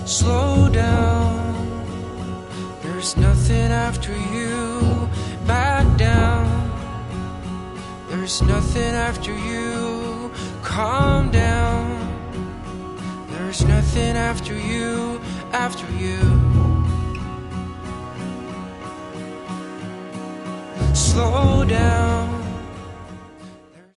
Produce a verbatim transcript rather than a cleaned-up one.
Slow down, there's nothing after you. Back down, there's nothing after you. Calm down, there's nothing after you, after you. Slow down,